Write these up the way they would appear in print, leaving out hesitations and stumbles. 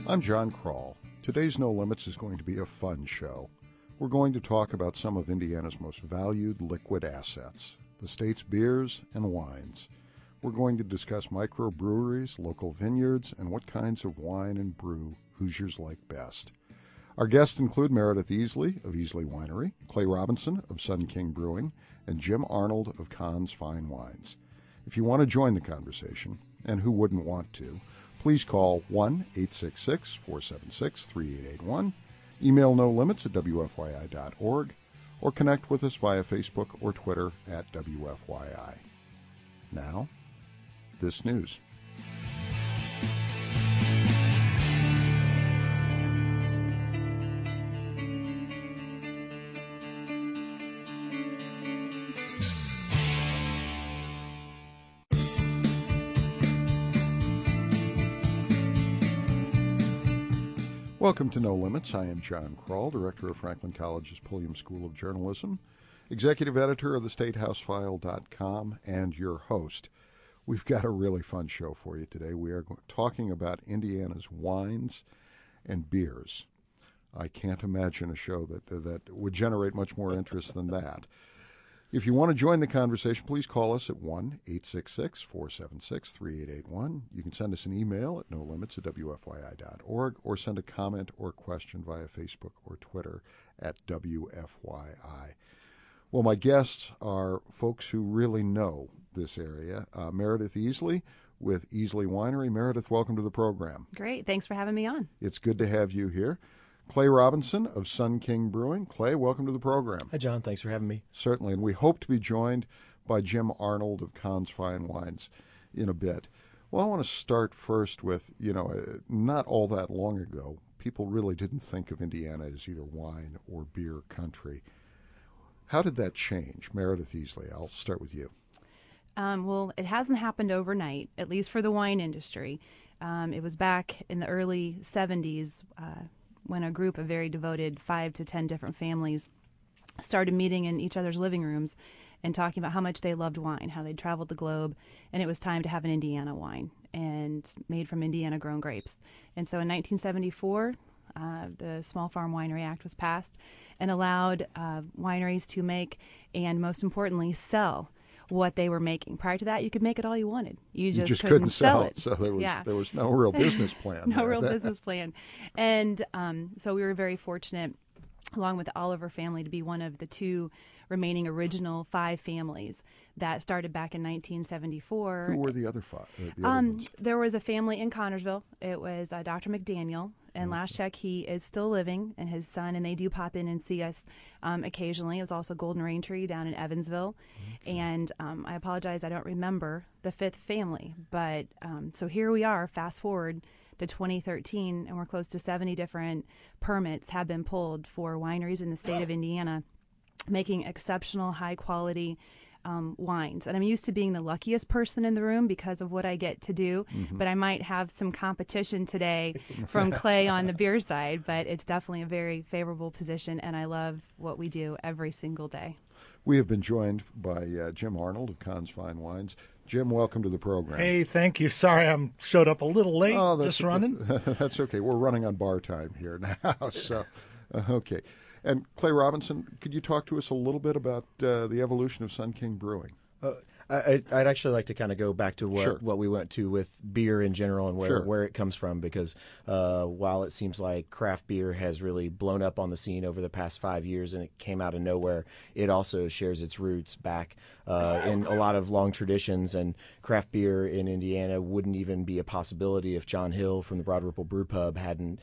I'm John Kroll. Today's No Limits is going to be a fun show. We're going to talk about some of Indiana's most valued liquid assets, the state's beers and wines. We're going to discuss microbreweries, local vineyards, and what kinds of wine and brew Hoosiers like best. Our guests include Meredith Easley of Easley Winery, Clay Robinson of Sun King Brewing, and Jim Arnold of Kahn's Fine Wines. If you want to join the conversation, and who wouldn't want to, please call 1-866-476-3881, email nolimits@wfyi.org, or connect with us via Facebook or Twitter at WFYI. Now, this news. Welcome to No Limits. I am John Kroll, Director of Franklin College's Pulliam School of Journalism, Executive Editor of theStateHousefile.com, and your host. We've got a really fun show for you today. We are talking about Indiana's wines and beers. I can't imagine a show that would generate much more interest than that. If you want to join the conversation, please call us at 1-866-476-3881. You can send us an email at nolimits@wfyi.org or send a comment or question via Facebook or Twitter at WFYI. Well, my guests are folks who really know this area. Meredith Easley with Easley Winery. Meredith, welcome to the program. Great. Thanks for having me on. It's good to have you here. Clay Robinson of Sun King Brewing. Clay, welcome to the program. Hi, John. Thanks for having me. Certainly, and we hope to be joined by Jim Arnold of Kahn's Fine Wines in a bit. Well, I want to start first with, not all that long ago, people really didn't think of Indiana as either wine or beer country. How did that change? Meredith Easley, I'll start with you. Well, it hasn't happened overnight, at least for the wine industry. It was back in the early 70s when a group of very devoted 5 to 10 different families started meeting in each other's living rooms and talking about how much they loved wine, how they'd traveled the globe, and it was time to have an Indiana wine and made from Indiana-grown grapes. And so in 1974, the Small Farm Winery Act was passed and allowed wineries to make and, most importantly, sell what they were making. Prior to that, you could make it all you wanted. You just couldn't sell it. So there was no real business plan. No real business plan. And so we were very fortunate, along with the Oliver family, to be one of the 2 remaining original 5 families that started back in 1974. Who were the other 5? The other ones? There was a family in Connersville. It was Dr. McDaniel. And last check, he is still living, and his son, and they do pop in and see us occasionally. It was also Golden Rain Tree down in Evansville. Okay. And I apologize, I don't remember the 5th family. But so here we are, fast forward to 2013, and we're close to 70 different permits have been pulled for wineries in the state of Indiana making exceptional, high-quality wines. And I'm used to being the luckiest person in the room because of what I get to do, but I might have some competition today from Clay on the beer side, but it's definitely a very favorable position, and I love what we do every single day. We have been joined by Jim Arnold of Kahn's Fine Wines. Jim, welcome to the program. Hey, thank you. Sorry I showed up a little late, just running. That's okay. We're running on bar time here now, so okay. And Clay Robinson, could you talk to us a little bit about the evolution of Sun King Brewing? I'd actually like to kind of go back to what we went to with beer in general and where it comes from, because while it seems like craft beer has really blown up on the scene over the past 5 years and it came out of nowhere, it also shares its roots back in a lot of long traditions, and craft beer in Indiana wouldn't even be a possibility if John Hill from the Broad Ripple Brew Pub hadn't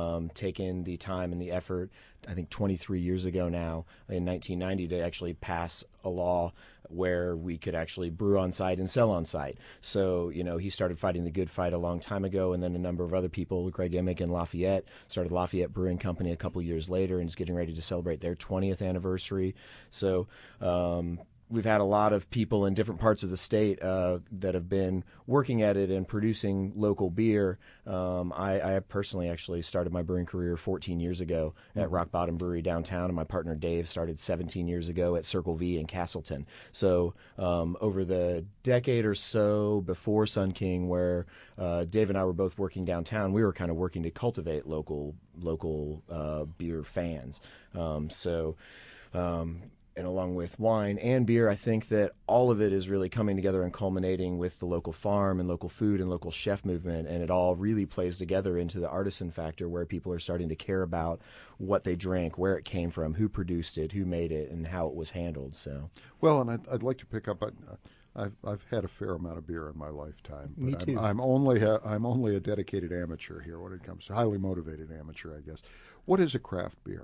taken the time and the effort, I think 23 years ago now, in 1990, to actually pass a law where we could actually brew on site and sell on site. So, he started fighting the good fight a long time ago, and then a number of other people, Greg Emick and Lafayette, started Lafayette Brewing Company a couple years later and is getting ready to celebrate their 20th anniversary. So, we've had a lot of people in different parts of the state that have been working at it and producing local beer. I personally actually started my brewing career 14 years ago at Rock Bottom Brewery downtown, and my partner Dave started 17 years ago at Circle V in Castleton. So over the decade or so before Sun King, where Dave and I were both working downtown, we were kind of working to cultivate local beer fans. And along with wine and beer, I think that all of it is really coming together and culminating with the local farm and local food and local chef movement, and it all really plays together into the artisan factor, where people are starting to care about what they drank, where it came from, who produced it, who made it, and how it was handled. So, well, and I'd like to pick up. I've had a fair amount of beer in my lifetime, but Me too. I'm only a dedicated amateur here when it comes to highly motivated amateur, I guess. What is a craft beer?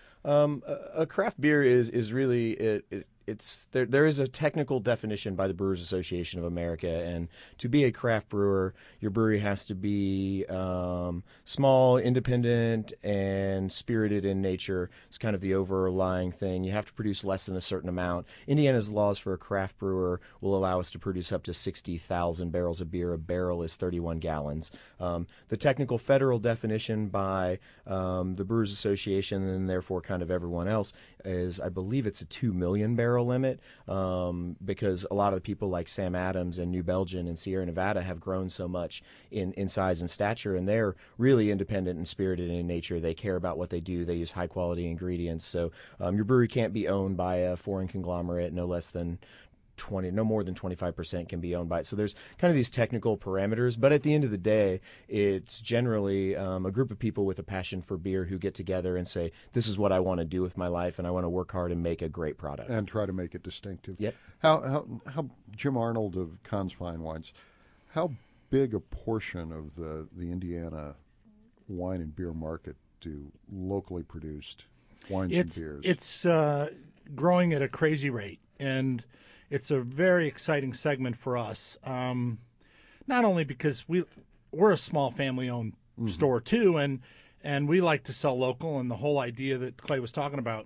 A craft beer is really there is a technical definition by the Brewers Association of America, and to be a craft brewer, your brewery has to be small, independent, and spirited in nature. It's kind of the overlying thing. You have to produce less than a certain amount. Indiana's laws for a craft brewer will allow us to produce up to 60,000 barrels of beer. A barrel is 31 gallons. The technical federal definition by the Brewers Association, and therefore kind of everyone else, is, I believe it's a 2 million barrel limit, because a lot of the people like Sam Adams and New Belgium and Sierra Nevada have grown so much in size and stature, and they're really independent and spirited in nature. They care about what they do. They use high quality ingredients. So your brewery can't be owned by a foreign conglomerate. No more than 25% can be owned by it. So there's kind of these technical parameters, but at the end of the day, it's generally a group of people with a passion for beer who get together and say, this is what I want to do with my life, and I want to work hard and make a great product. And try to make it distinctive. Yep. How Jim Arnold of Conn's Fine Wines, how big a portion of the Indiana wine and beer market do locally produced wines and beers? It's growing at a crazy rate, and it's a very exciting segment for us, not only because we're a small family-owned store too, and we like to sell local, and the whole idea that Clay was talking about.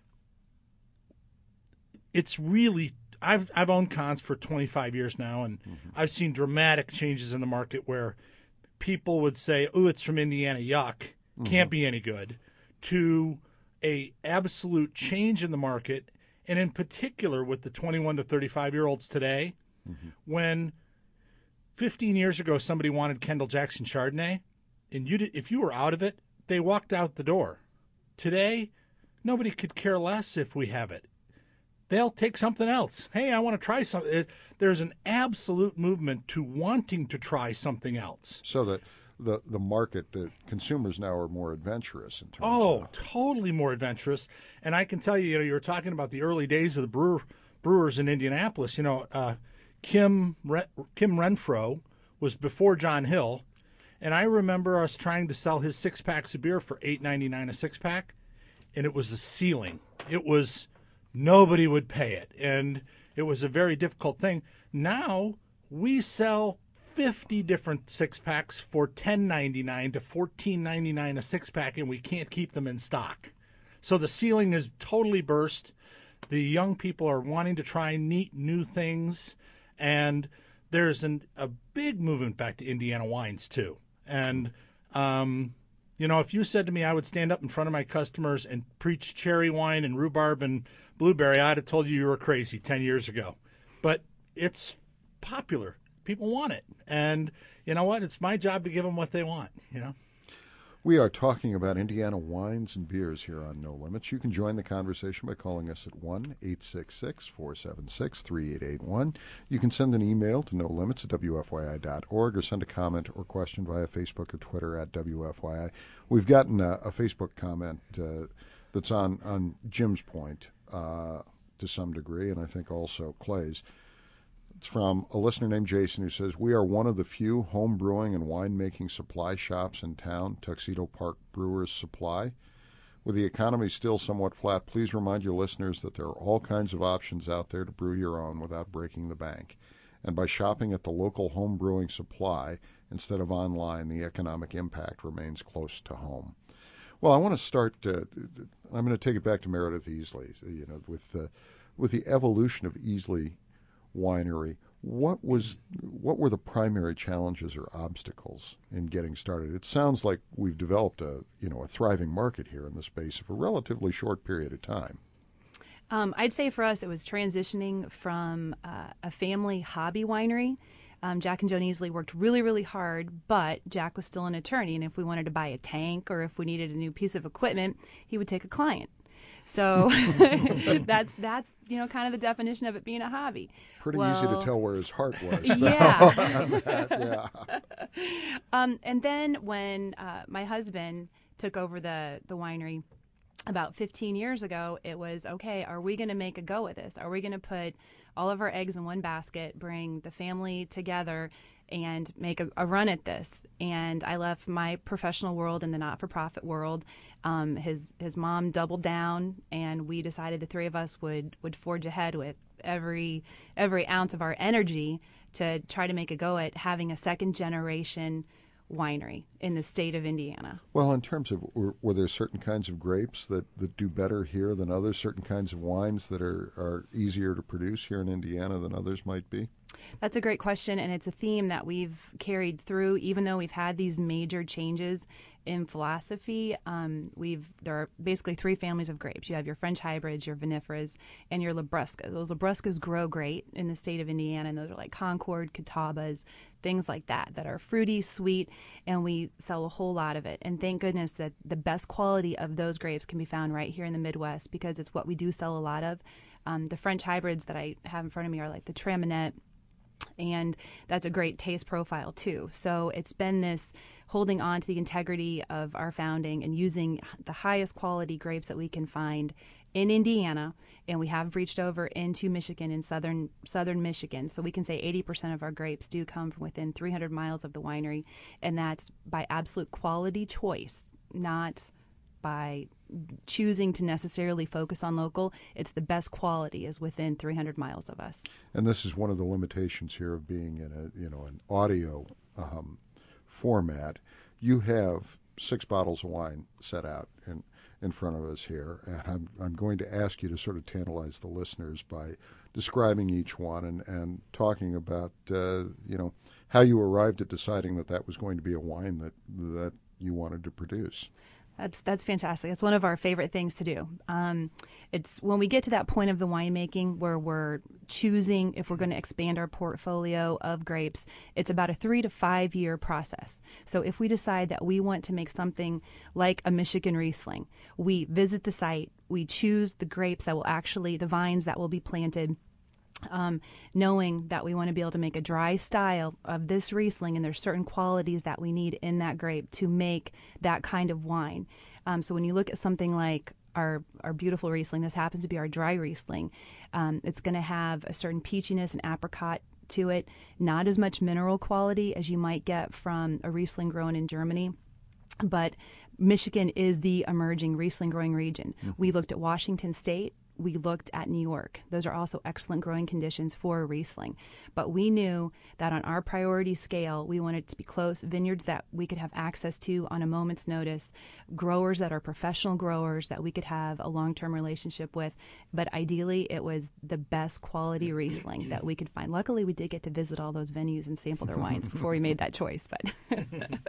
It's really I've owned Conn's for 25 years now, and I've seen dramatic changes in the market where people would say, "Oh, it's from Indiana, yuck, can't be any good," to a absolute change in the market. And in particular with the 21 to 35-year-olds today, when 15 years ago somebody wanted Kendall Jackson Chardonnay, and if you were out of it, they walked out the door. Today, nobody could care less if we have it. They'll take something else. Hey, I want to try something. There's an absolute movement to wanting to try something else. So that the market, the consumers now are more adventurous in terms of... totally more adventurous. And I can tell you, you were talking about the early days of the brewers in Indianapolis. Kim Renfro was before John Hill, and I remember us trying to sell his 6-packs of beer for $8.99 a 6-pack, and it was a ceiling. It was nobody would pay it, and it was a very difficult thing. Now we sell 50 different 6-packs for $10.99 to $14.99 a 6-pack, and we can't keep them in stock. So the ceiling is totally burst. The young people are wanting to try neat new things, and there's a big movement back to Indiana wines too. And if you said to me I would stand up in front of my customers and preach cherry wine and rhubarb and blueberry, I'd have told you were crazy 10 years ago. But it's popular. People want it. And you know what? It's my job to give them what they want, We are talking about Indiana wines and beers here on No Limits. You can join the conversation by calling us at 1-866-476-3881. You can send an email to nolimits@wfyi.org or send a comment or question via Facebook or Twitter at WFYI. We've gotten a Facebook comment that's on Jim's point to some degree, and I think also Clay's. It's from a listener named Jason who says, "We are one of the few home brewing and winemaking supply shops in town, Tuxedo Park Brewers Supply. With the economy still somewhat flat, please remind your listeners that there are all kinds of options out there to brew your own without breaking the bank. And by shopping at the local home brewing supply instead of online, the economic impact remains close to home." Well, I want to start, I'm going to take it back to Meredith Easley, with with the evolution of Easley Winery, what were the primary challenges or obstacles in getting started? It sounds like we've developed a thriving market here in the space of a relatively short period of time. I'd say for us it was transitioning from a family hobby winery. Jack and Joan Easley worked really, really hard, but Jack was still an attorney, and if we wanted to buy a tank or if we needed a new piece of equipment, he would take a client. So that's kind of the definition of it being a hobby. Pretty easy to tell where his heart was. Yeah. And then when my husband took over the winery about 15 years ago, it was, okay, are we going to make a go at this? Are we going to put all of our eggs in one basket, bring the family together, and make a run at this? And I left my professional world and the not-for-profit world. His mom doubled down, and we decided the three of us would forge ahead with every ounce of our energy to try to make a go at having a second-generation winery in the state of Indiana. Well, in terms of, were there certain kinds of grapes that do better here than others, certain kinds of wines that are easier to produce here in Indiana than others might be? That's a great question, and it's a theme that we've carried through, even though we've had these major changes in philosophy. There are basically three families of grapes. You have your French hybrids, your vinifera's, and your Labruscas. Those Labruscas grow great in the state of Indiana, and those are like Concord, Catawbas, things like that are fruity, sweet, and we sell a whole lot of it. And thank goodness that the best quality of those grapes can be found right here in the Midwest, because it's what we do sell a lot of. The French hybrids that I have in front of me are like the Traminette, and that's a great taste profile too. So it's been this holding on to the integrity of our founding and using the highest quality grapes that we can find in Indiana, and we have reached over into Michigan and southern Michigan. So we can say 80% of our grapes do come from within 300 miles of the winery, and that's by absolute quality choice, not by choosing to necessarily focus on local. It's the best quality is within 300 miles of us. And this is one of the limitations here of being in an audio format. You have 6 bottles of wine set out in front of us here, and I'm going to ask you to sort of tantalize the listeners by describing each one and talking about how you arrived at deciding that was going to be a wine that you wanted to produce. That's fantastic. It's one of our favorite things to do. It's when we get to that point of the winemaking where we're choosing if we're going to expand our portfolio of grapes, it's about a 3 to 5 year process. So if we decide that we want to make something like a Michigan Riesling, we visit the site, we choose the grapes the vines that will be planted, knowing that we want to be able to make a dry style of this Riesling, and there's certain qualities that we need in that grape to make that kind of wine. So when you look at something like our beautiful Riesling, this happens to be our dry Riesling, it's going to have a certain peachiness and apricot to it, not as much mineral quality as you might get from a Riesling grown in Germany. But Michigan is the emerging Riesling growing region. Mm-hmm. We looked at Washington State. We looked at New York. Those are also excellent growing conditions for a Riesling. But we knew that on our priority scale, we wanted it to be close, vineyards that we could have access to on a moment's notice, growers that are professional growers that we could have a long-term relationship with. But ideally, it was the best quality Riesling that we could find. Luckily, we did get to visit all those venues and sample their wines before we made that choice. But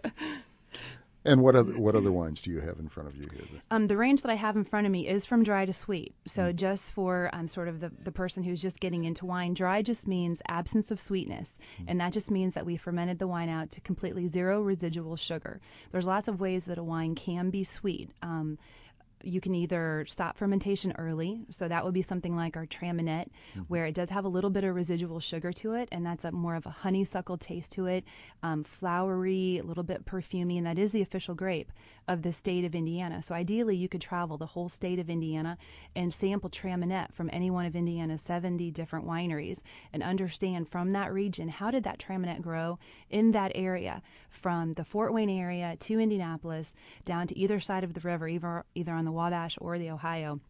And what other wines do you have in front of you here? The range that I have in front of me is from dry to sweet. So just for sort of the person who's just getting into wine, dry just means absence of sweetness. And that just means that we fermented the wine out to completely zero residual sugar. There's lots of ways that a wine can be sweet. You can either stop fermentation early, so that would be something like our Traminette, where it does have a little bit of residual sugar to it, and that's more of a honeysuckle taste to it, flowery, a little bit perfumey, and that is the official grape of the state of Indiana. So ideally, you could travel the whole state of Indiana and sample Traminette from any one of Indiana's 70 different wineries and understand from that region, how did that Traminette grow in that area, from the Fort Wayne area to Indianapolis, down to either side of the river, either on the Wabash or the Ohio,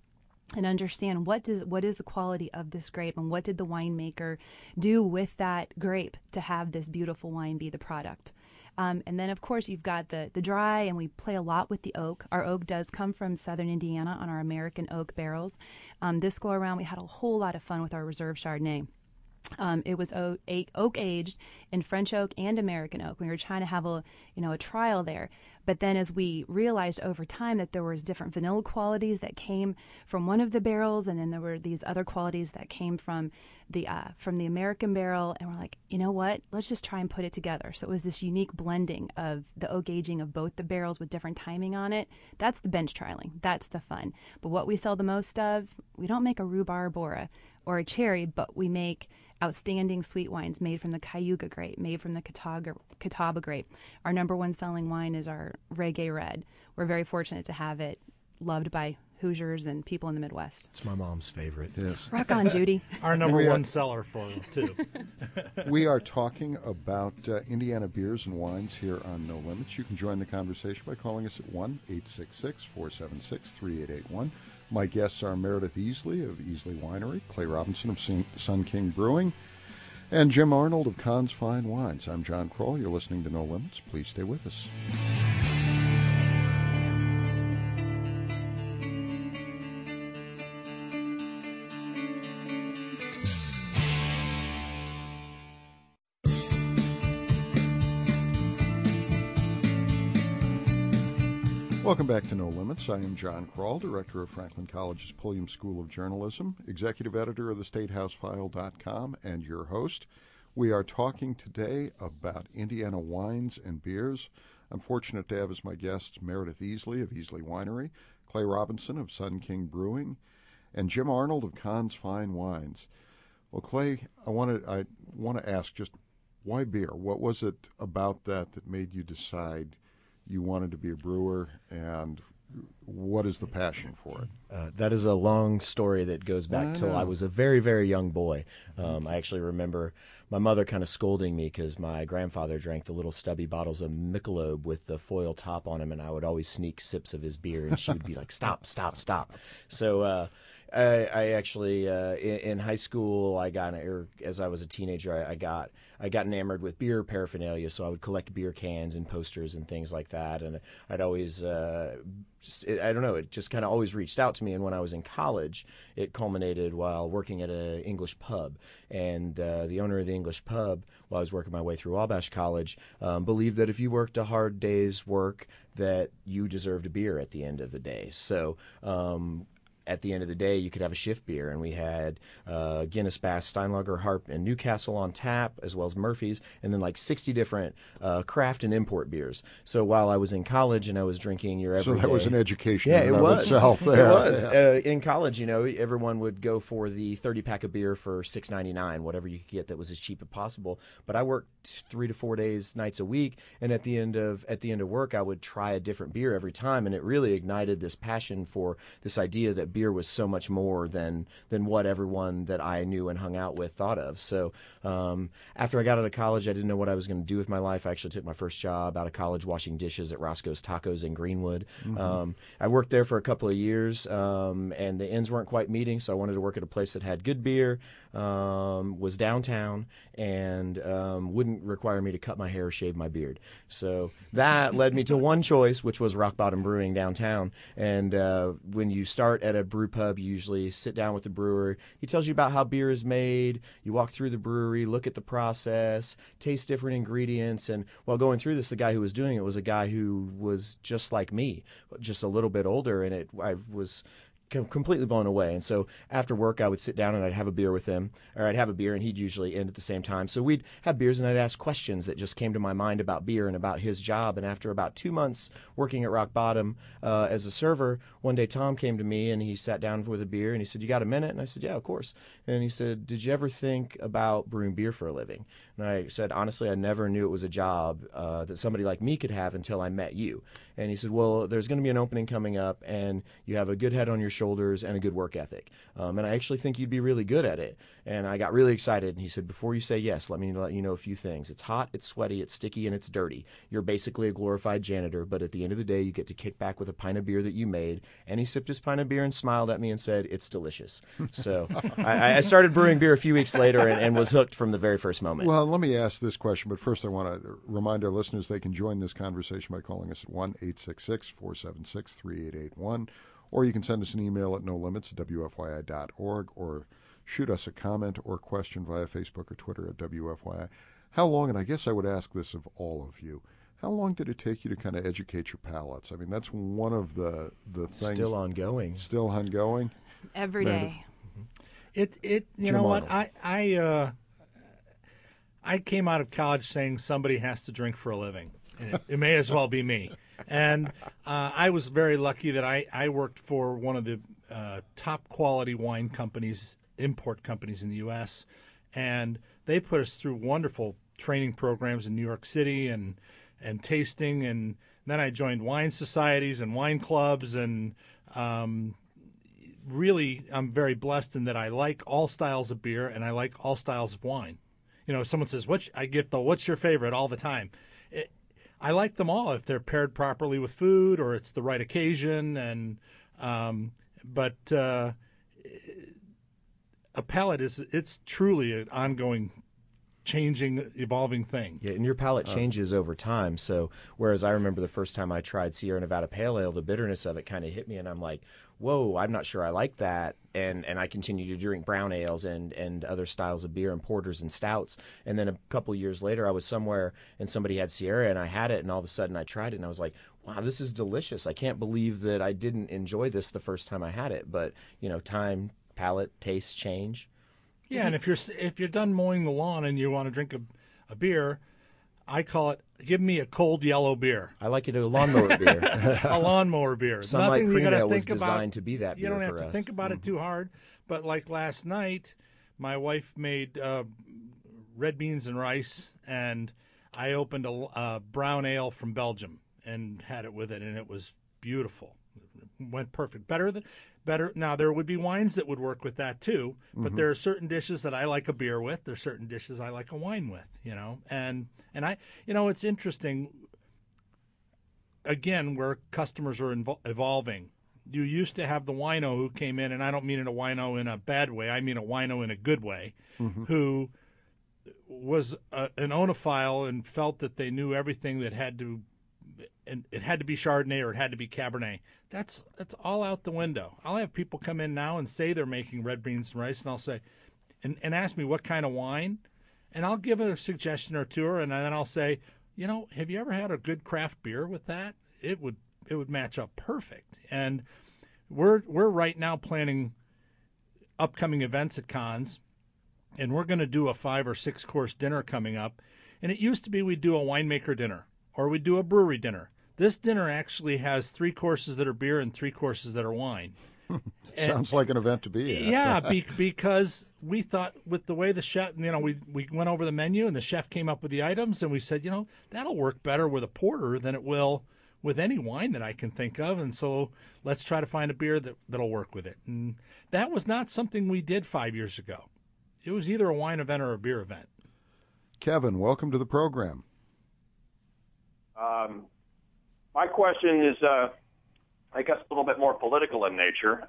and understand what is the quality of this grape and what did the winemaker do with that grape to have this beautiful wine be the product. And then, of course, you've got the dry, and we play a lot with the oak. Our oak does come from southern Indiana on our American oak barrels. This go around, we had a whole lot of fun with our Reserve Chardonnay. It was oak aged in French oak and American oak. We were trying to have a trial there. But then as we realized over time that there was different vanilla qualities that came from one of the barrels, and then there were these other qualities that came from the American barrel, and we're like, you know what? Let's just try and put it together. So it was this unique blending of the oak aging of both the barrels with different timing on it. That's the bench trialing. That's the fun. But what we sell the most of, we don't make a rhubarb or a cherry, but we make outstanding sweet wines made from the Cayuga grape, made from the Catawba grape. Our number one selling wine is our Reggae Red. We're very fortunate to have it loved by Hoosiers and people in the Midwest. It's my mom's favorite. Yes. Rock on, Judy. Our number one seller for them, too. We are talking about Indiana beers and wines here on No Limits. You can join the conversation by calling us at 1-866-476-3881. My guests are Meredith Easley of Easley Winery, Clay Robinson of Sun King Brewing, and Jim Arnold of Kahn's Fine Wines. I'm John Kroll. You're listening to No Limits. Please stay with us. Welcome back to No Limits. I am John Kroll, director of Franklin College's Pulliam School of Journalism, executive editor of thestatehousefile.com, and your host. We are talking today about Indiana wines and beers. I'm fortunate to have as my guests Meredith Easley of Easley Winery, Clay Robinson of Sun King Brewing, and Jim Arnold of Kahn's Fine Wines. Well, Clay, I want to ask just why beer? What was it about that made you decide you wanted to be a brewer, and what is the passion for it? That is a long story that goes back till I was a very, very young boy. I actually remember my mother kind of scolding me because my grandfather drank the little stubby bottles of Michelob with the foil top on them, and I would always sneak sips of his beer, and she would be like, stop, stop, stop. So I actually, in high school, as I was a teenager, I got enamored with beer paraphernalia, so I would collect beer cans and posters and things like that, and I'd always, it just kind of always reached out to me, and when I was in college, it culminated while working at an English pub, and the owner of the English pub, while I was working my way through Wabash College, believed that if you worked a hard day's work, that you deserved a beer at the end of the day. So at the end of the day, you could have a shift beer, and we had Guinness, Bass, Steinlager, Harp, and Newcastle on tap, as well as Murphy's, and then like 60 different craft and import beers. So while I was in college and I was drinking your everyday... So that was an education in and of itself there. It was. Yeah. In college, everyone would go for the 30-pack of beer for $6.99, whatever you could get that was as cheap as possible. But I worked 3 to 4 days, nights a week, and at the end of work, I would try a different beer every time, and it really ignited this passion for this idea that beer was so much more than what everyone that I knew and hung out with thought of. So after I got out of college, I didn't know what I was going to do with my life. I actually took my first job out of college washing dishes at Roscoe's Tacos in Greenwood. Mm-hmm. I worked there for a couple of years, and the ends weren't quite meeting, so I wanted to work at a place that had good beer, was downtown, and wouldn't require me to cut my hair or shave my beard. So that led me to one choice, which was Rock Bottom Brewing downtown. And when you start at a brew pub, you usually sit down with the brewer. He tells you about how beer is made. You walk through the brewery, look at the process, taste different ingredients. And while going through this, the guy who was doing it was a guy who was just like me, just a little bit older, and I was completely blown away. And so after work, I would sit down and I'd have a beer with him, or I'd have a beer and he'd usually end at the same time. So we'd have beers and I'd ask questions that just came to my mind about beer and about his job. And after about 2 months working at Rock Bottom as a server, one day Tom came to me and he sat down with a beer and he said, "You got a minute?" And I said, "Yeah, of course." And he said, "Did you ever think about brewing beer for a living?" And I said, "Honestly, I never knew it was a job that somebody like me could have until I met you." And he said, "Well, there's going to be an opening coming up and you have a good head on your shoulders, and a good work ethic. And I actually think you'd be really good at it. And I got really excited. And he said, before you say yes, let you know a few things. It's hot, it's sweaty, it's sticky, and it's dirty. You're basically a glorified janitor, but at the end of the day, you get to kick back with a pint of beer that you made. And he sipped his pint of beer and smiled at me and said, it's delicious. So I started brewing beer a few weeks later and was hooked from the very first moment. Well, let me ask this question, but first I want to remind our listeners they can join this conversation by calling us at 1-866-476-3881, or you can send us an email at nolimits@wfyi.org, or shoot us a comment or question via Facebook or Twitter at WFYI. How long, and I guess I would ask this of all of you, how long did it take you to kind of educate your palates? I mean, that's one of the things. Still ongoing. Still ongoing? Every day. You know what? I came out of college saying somebody has to drink for a living. It may as well be me. And I was very lucky that I worked for one of the top quality wine companies, import companies in the U.S., and they put us through wonderful training programs in New York City and tasting, and then I joined wine societies and wine clubs, and really I'm very blessed in that I like all styles of beer and I like all styles of wine. You know, someone says, what's your favorite all the time? I like them all if they're paired properly with food or it's the right occasion. And but a palate it's truly an ongoing, changing, evolving thing. Yeah, and your palate changes over time. So whereas I remember the first time I tried Sierra Nevada Pale Ale, the bitterness of it kind of hit me, and I'm like, whoa, I'm not sure I like that. And I continue to drink brown ales and other styles of beer and porters and stouts. And then a couple years later, I was somewhere and somebody had Sierra and I had it, and all of a sudden I tried it and I was like, wow, this is delicious. I can't believe that I didn't enjoy this the first time I had it. But, you know, time, palate, taste change. Yeah, and if you're done mowing the lawn and you want to drink a beer, I call it, give me a cold yellow beer. I like it a lawnmower beer. A lawnmower beer. Sunlight Nothing Cream you Ale was think designed to be that beer for us. You don't for have to us. think about it too hard. But like last night, my wife made red beans and rice, and I opened a brown ale from Belgium and had it with it, and it was beautiful. It went perfect. Better. Now, there would be wines that would work with that too, but there are certain dishes that I like a beer with. There's certain dishes I like a wine with, you know. And I, you know, it's interesting, again, where customers are evolving. You used to have the wino who came in, and I don't mean a wino in a bad way. I mean a wino in a good way, who was an oenophile and felt that they knew everything that had to, and it had to be Chardonnay or it had to be Cabernet. That's all out the window. I'll have people come in now and say they're making red beans and rice, and I'll say, and ask me what kind of wine, and I'll give a suggestion or two, and then I'll say, you know, have you ever had a good craft beer with that? It would match up perfect. And we're right now planning upcoming events at cons, and we're going to do a 5 or 6 course dinner coming up. And it used to be we'd do a winemaker dinner or we'd do a brewery dinner. This dinner actually has 3 courses that are beer and 3 courses that are wine. Sounds like an event to be at. Yeah, because we thought with the way the chef, you know, we went over the menu and the chef came up with the items, and we said, you know, that'll work better with a porter than it will with any wine that I can think of, and so let's try to find a beer that'll work with it. And that was not something we did 5 years ago. It was either a wine event or a beer event. Kevin, welcome to the program. My question is, I guess, a little bit more political in nature.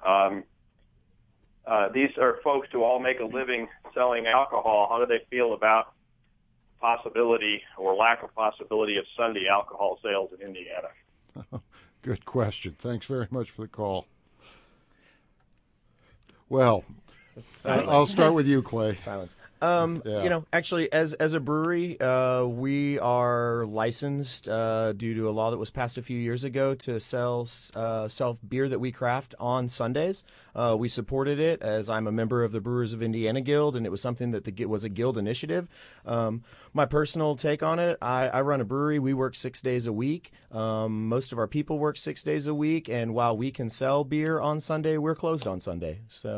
These are folks who all make a living selling alcohol. How do they feel about possibility or lack of possibility of Sunday alcohol sales in Indiana? Good question. Thanks very much for the call. Well, I'll start with you, Clay. Silence. You know, actually, as a brewery, we are licensed due to a law that was passed a few years ago to sell beer that we craft on Sundays. We supported it as I'm a member of the Brewers of Indiana Guild, and it was something that was a guild initiative. My personal take on it, I run a brewery. We work 6 days a week. Most of our people work 6 days a week, and while we can sell beer on Sunday, we're closed on Sunday. So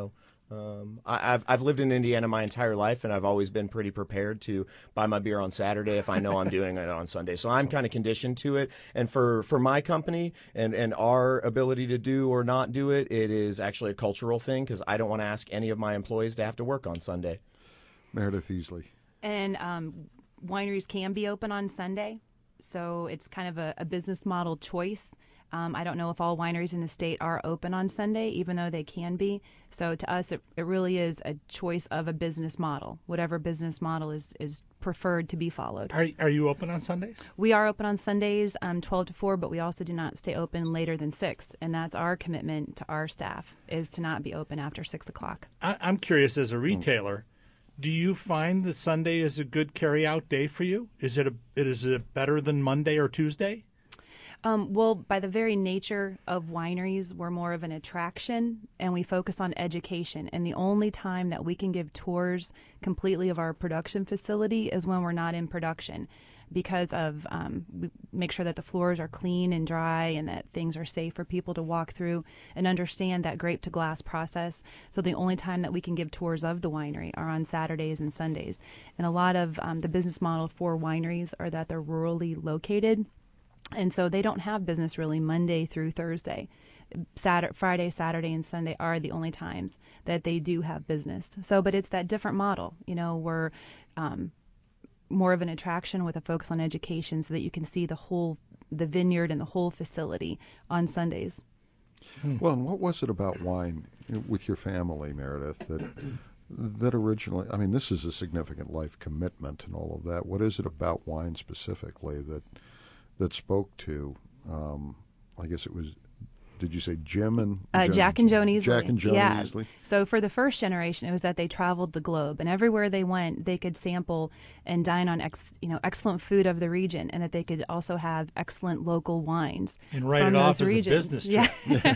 I've lived in Indiana my entire life, and I've always been pretty prepared to buy my beer on Saturday if I know I'm doing it on Sunday. So I'm kind of conditioned to it. And for my company and our ability to do or not do it, it is actually a cultural thing because I don't want to ask any of my employees to have to work on Sunday. Meredith Easley. And wineries can be open on Sunday, so it's kind of a business model choice. I don't know if all wineries in the state are open on Sunday, even though they can be. So to us, it really is a choice of a business model. Whatever business model is preferred to be followed. Are you open on Sundays? We are open on Sundays, 12 to 4, but we also do not stay open later than 6. And that's our commitment to our staff, is to not be open after 6 o'clock. I'm curious, as a retailer, do you find that Sunday is a good carry-out day for you? Is it better than Monday or Tuesday? Well, by the very nature of wineries, we're more of an attraction, and we focus on education. And the only time that we can give tours completely of our production facility is when we're not in production, because of we make sure that the floors are clean and dry and that things are safe for people to walk through and understand that grape to glass process. So the only time that we can give tours of the winery are on Saturdays and Sundays. And a lot of the business model for wineries are that they're rurally located. And so they don't have business really Monday through Thursday. Friday, Saturday, and Sunday are the only times that they do have business. So, but it's that different model. We're more of an attraction with a focus on education so that you can see the vineyard and the whole facility on Sundays. Well, and what was it about wine with your family, Meredith, that originally, I mean, this is a significant life commitment and all of that. What is it about wine specifically that spoke to, I guess it was, did you say Jim and Jack and Joan Easley? Jack and Joan Easley. So for the first generation, it was that they traveled the globe, and everywhere they went, they could sample and dine on excellent food of the region, and that they could also have excellent local wines and write from it those off regions. As a business trip.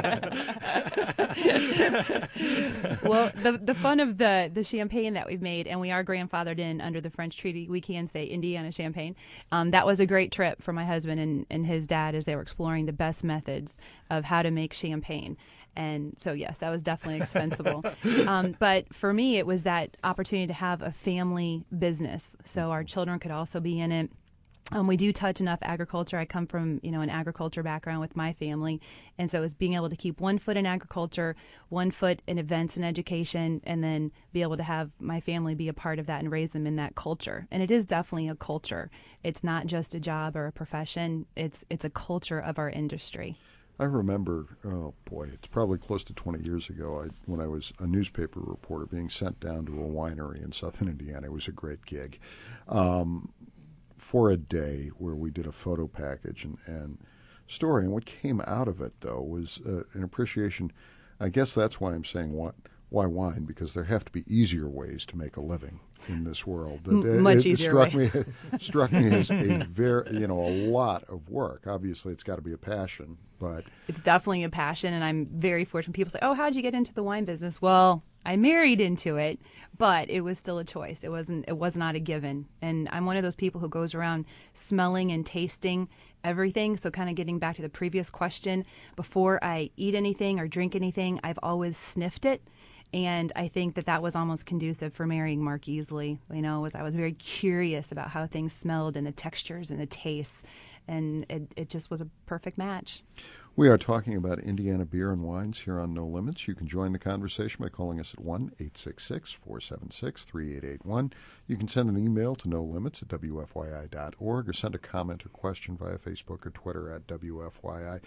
Well, the fun of the champagne that we've made, and we are grandfathered in under the French treaty, we can say Indiana champagne. That was a great trip for my husband and his dad as they were exploring the best methods of how to make champagne. And so, yes, that was definitely expensible. But for me, it was that opportunity to have a family business so our children could also be in it. We do touch enough agriculture. I come from, an agriculture background with my family. And so it's being able to keep one foot in agriculture, one foot in events and education, and then be able to have my family be a part of that and raise them in that culture. And it is definitely a culture. It's not just a job or a profession. It's a culture of our industry. I remember, it's probably close to 20 years ago, when I was a newspaper reporter being sent down to a winery in southern Indiana. It was a great gig for a day where we did a photo package and story. And what came out of it, though, was an appreciation. I guess that's why I'm saying why wine, because there have to be easier ways to make a living in this world. Much easier way. Struck me as a very, a lot of work. Obviously, it's got to be a passion, but it's definitely a passion, and I'm very fortunate. People say, "Oh, how'd you get into the wine business?" Well, I married into it, but it was still a choice. It was not a given. And I'm one of those people who goes around smelling and tasting everything. So kind of getting back to the previous question, before I eat anything or drink anything, I've always sniffed it. And I think that was almost conducive for marrying Mark Easley. I was very curious about how things smelled and the textures and the tastes, and it just was a perfect match. We are talking about Indiana beer and wines here on No Limits. You can join the conversation by calling us at 1-866-476-3881. You can send an email to nolimits@wfyi.org or send a comment or question via Facebook or Twitter at WFYI.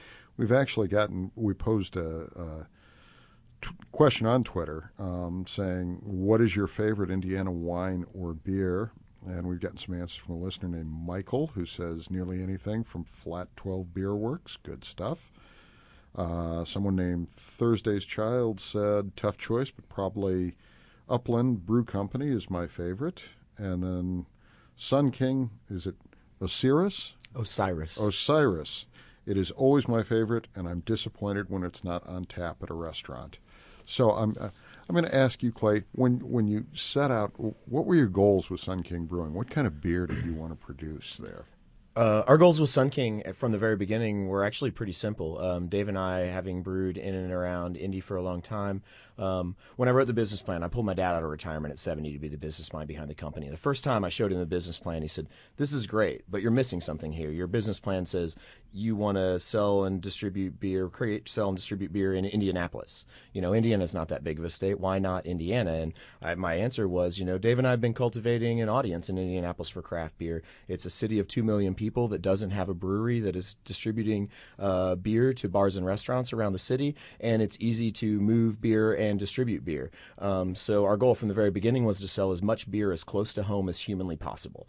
We posed a question on Twitter saying, what is your favorite Indiana wine or beer? And we've gotten some answers from a listener named Michael, who says nearly anything from Flat 12 Beer Works. Good stuff. Someone named Thursday's Child said, tough choice, but probably Upland Brew Company is my favorite. And then Sun King, is it Osiris? Osiris. It is always my favorite, and I'm disappointed when it's not on tap at a restaurant. So I'm going to ask you, Clay, when you set out, what were your goals with Sun King Brewing? What kind of beer did you want to produce there? Our goals with Sun King from the very beginning were actually pretty simple. Dave and I, having brewed in and around Indy for a long time, when I wrote the business plan, I pulled my dad out of retirement at 70 to be the business mind behind the company. The first time I showed him the business plan, he said, "This is great, but you're missing something here. Your business plan says you want to sell and distribute beer, sell and distribute beer in Indianapolis. Indiana's not that big of a state. Why not Indiana?" And my answer was, Dave and I have been cultivating an audience in Indianapolis for craft beer. It's a city of 2 million people that doesn't have a brewery that is distributing beer to bars and restaurants around the city, and it's easy to move beer and distribute beer. So our goal from the very beginning was to sell as much beer as close to home as humanly possible.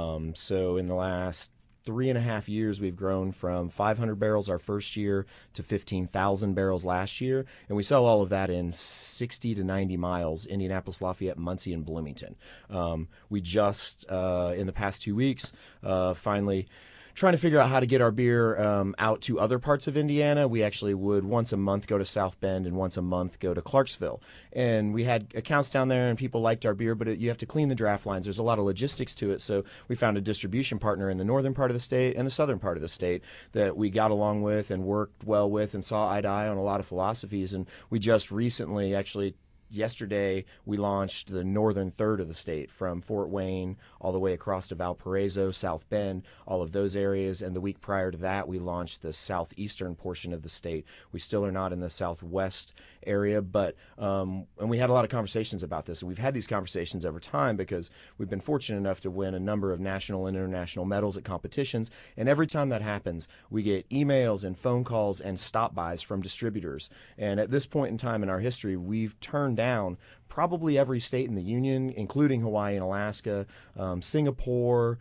So in the last 3.5 years, we've grown from 500 barrels our first year to 15,000 barrels last year, and we sell all of that in 60 to 90 miles, Indianapolis, Lafayette, Muncie, and Bloomington. We just, in the past 2 weeks, finally trying to figure out how to get our beer out to other parts of Indiana. We actually would once a month go to South Bend and once a month go to Clarksville. And we had accounts down there and people liked our beer, but you have to clean the draft lines. There's a lot of logistics to it. So we found a distribution partner in the northern part of the state and the southern part of the state that we got along with and worked well with and saw eye to eye on a lot of philosophies. And we just recently, actually yesterday, we launched the northern third of the state from Fort Wayne all the way across to Valparaiso, South Bend, all of those areas. And the week prior to that, we launched the southeastern portion of the state. We still are not in the southwest area, but and we had a lot of conversations about this. And we've had these conversations over time because we've been fortunate enough to win a number of national and international medals at competitions. And every time that happens, we get emails and phone calls and stop-bys from distributors. And at this point in time in our history, we've turned down probably every state in the union, including Hawaii and Alaska, Singapore,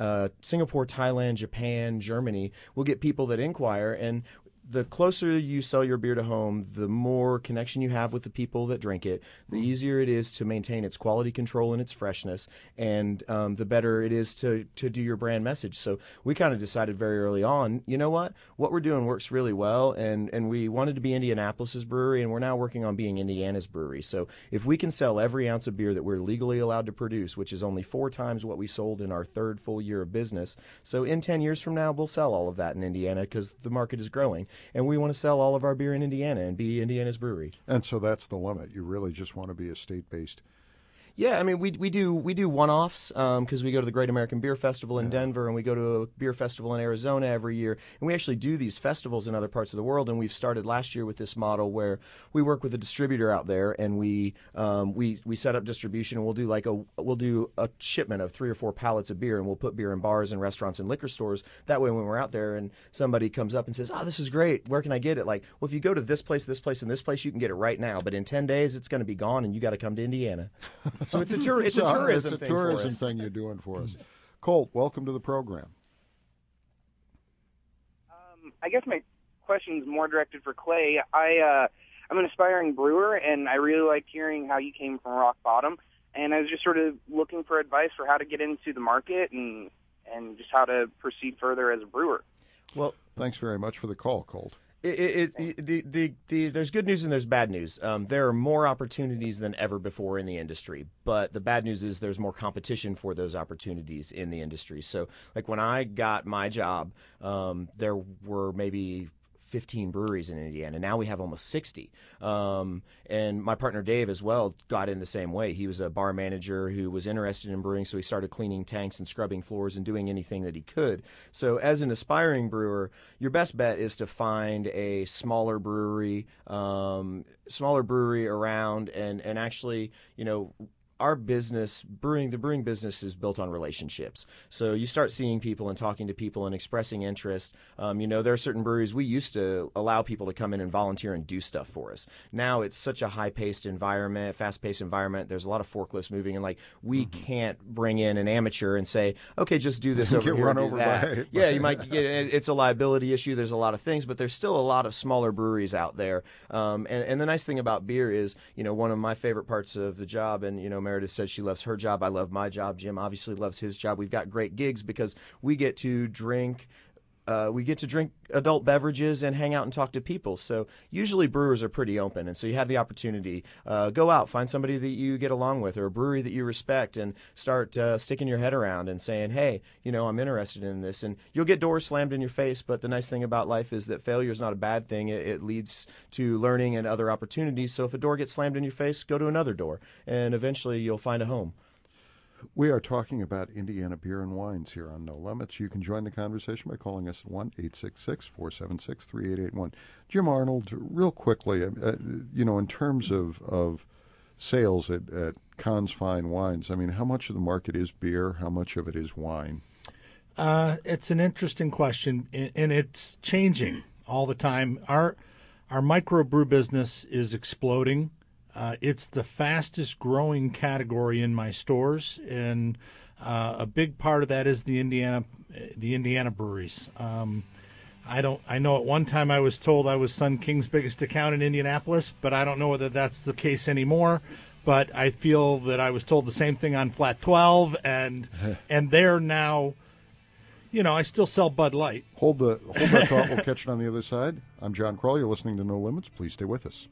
Thailand, Japan, Germany. We'll get people that inquire, and the closer you sell your beer to home, the more connection you have with the people that drink it, the easier it is to maintain its quality control and its freshness, and the better it is to do your brand message. So we kind of decided very early on, you know what we're doing works really well, and we wanted to be Indianapolis's brewery, and we're now working on being Indiana's brewery. So if we can sell every ounce of beer that we're legally allowed to produce, which is only 4 times what we sold in our third full year of business, so in 10 years from now, we'll sell all of that in Indiana because the market is growing. And we want to sell all of our beer in Indiana and be Indiana's brewery. And so that's the limit. You really just want to be a state-based. Yeah, I mean, we do one-offs because we go to the Great American Beer Festival in Denver, and we go to a beer festival in Arizona every year, and we actually do these festivals in other parts of the world. And we've started last year with this model where we work with a distributor out there, and we set up distribution, and we'll do a shipment of 3 or 4 pallets of beer, and we'll put beer in bars and restaurants and liquor stores. That way, when we're out there and somebody comes up and says, "Oh, this is great. Where can I get it?" Like, well, if you go to this place, and this place, you can get it right now. But in 10 days, it's going to be gone, and you got to come to Indiana. So it's a tourism thing you're doing for us. Colt, welcome to the program. I guess my question is more directed for Clay. I'm an aspiring brewer, and I really liked hearing how you came from rock bottom. And I was just sort of looking for advice for how to get into the market and just how to proceed further as a brewer. Well, thanks very much for the call, Colt. There's good news and there's bad news. There are more opportunities than ever before in the industry, but the bad news is there's more competition for those opportunities in the industry. So, like when I got my job, there were maybe 15 breweries in Indiana. Now we have almost 60. And my partner Dave as well got in the same way. He was a bar manager who was interested in brewing, so he started cleaning tanks and scrubbing floors and doing anything that he could. So as an aspiring brewer, your best bet is to find a smaller brewery around and actually, our business, the brewing business is built on relationships. So you start seeing people and talking to people and expressing interest. There are certain breweries we used to allow people to come in and volunteer and do stuff for us. Now it's such a high-paced environment, fast-paced environment. There's a lot of forklifts moving, and we can't bring in an amateur and say, okay, just do this over here, do that. Yeah, you might get it's a liability issue. There's a lot of things, but there's still a lot of smaller breweries out there. And the nice thing about beer is, one of my favorite parts of the job, and Meredith says she loves her job. I love my job. Jim obviously loves his job. We've got great gigs because we get to drink we get to drink adult beverages and hang out and talk to people. So usually brewers are pretty open, and so you have the opportunity. Go out, find somebody that you get along with or a brewery that you respect, and start sticking your head around and saying, hey, I'm interested in this. And you'll get doors slammed in your face, but the nice thing about life is that failure is not a bad thing. It leads to learning and other opportunities. So if a door gets slammed in your face, go to another door, and eventually you'll find a home. We are talking about Indiana beer and wines here on No Limits. You can join the conversation by calling us at 1-866-476-3881. Jim Arnold, real quickly, in terms of sales at Kahn's Fine Wines, how much of the market is beer? How much of it is wine? It's an interesting question, and it's changing all the time. Our microbrew business is exploding. It's the fastest growing category in my stores, and a big part of that is the Indiana breweries. I know at one time I was told I was Sun King's biggest account in Indianapolis, but I don't know whether that's the case anymore. But I feel that I was told the same thing on Flat 12, and they're now, I still sell Bud Light. Hold that thought. We'll catch it on the other side. I'm John Kroll. You're listening to No Limits. Please stay with us.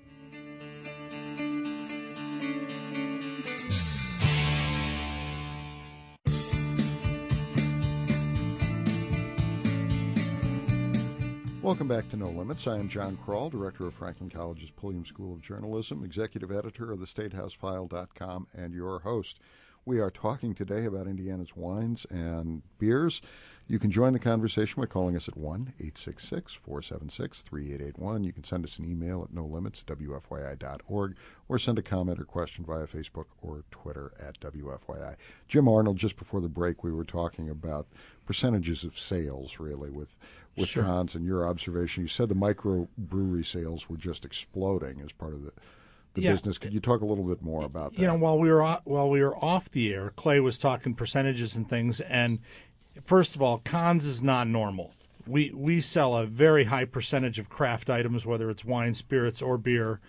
Welcome back to No Limits. I am John Kroll, Director of Franklin College's Pulliam School of Journalism, Executive Editor of theStateHouseFile.com, and your host. We are talking today about Indiana's wines and beers. You can join the conversation by calling us at 1-866-476-3881. You can send us an email at nolimits@wfyi.org or send a comment or question via Facebook or Twitter at WFYI. Jim Arnold, just before the break, we were talking about percentages of sales, really, with Sure. Kahn's and your observation. You said the microbrewery sales were just exploding as part of the business. Could you talk a little bit more about that? While we were off the air, Clay was talking percentages and things, and first of all, Kahn's is not normal. We sell a very high percentage of craft items, whether it's wine, spirits, or beer.